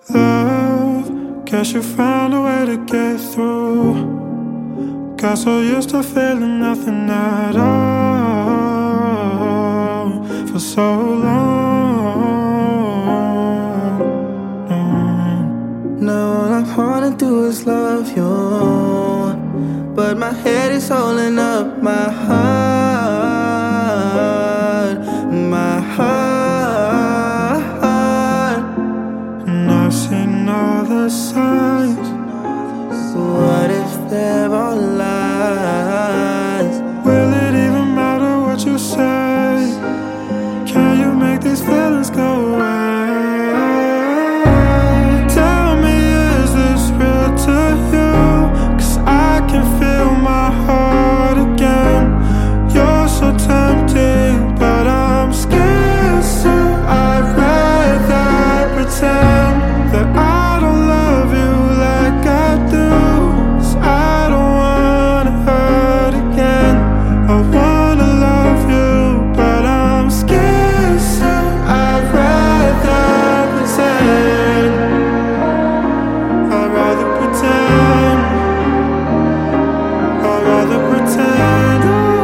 Love, guess you found a way to get through. Got so used to feeling nothing at all for so long. Now all I wanna do is love you, but my head is holding up my heart, my heart. And I've seen all the signs. What if they're all lies? Will it even matter what you say? Can you make these feelings go away? Tell me, is this real to you? 'Cause I can feel my heart again. You're so tempting, but I'm scared, so I'd rather pretend that I don't love you like I do. 'Cause I don't wanna hurt again. I wanna love you, but I'm scared, so I'd rather pretend. I'd rather pretend. I'd rather pretend.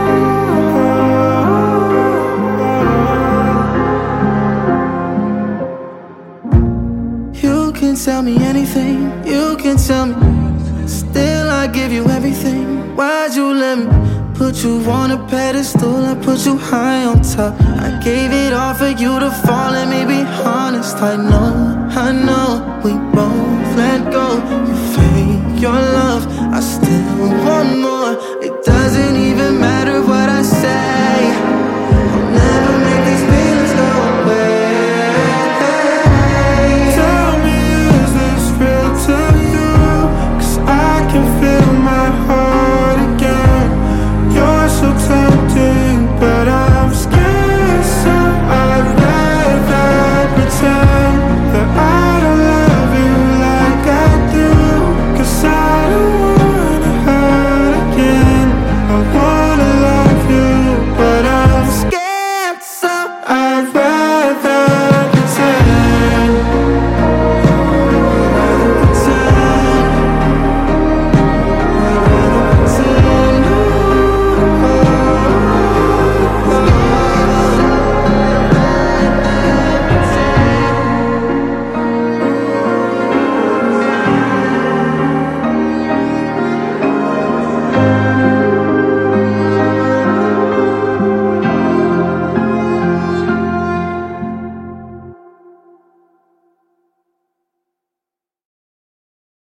You can tell me anything, you can tell me, still I give you everything. Why'd you let me put you on a pedestal? I put you high on top. I gave it all for you to fall, and me be honest. I know we both let go. You fake your love, I still want more.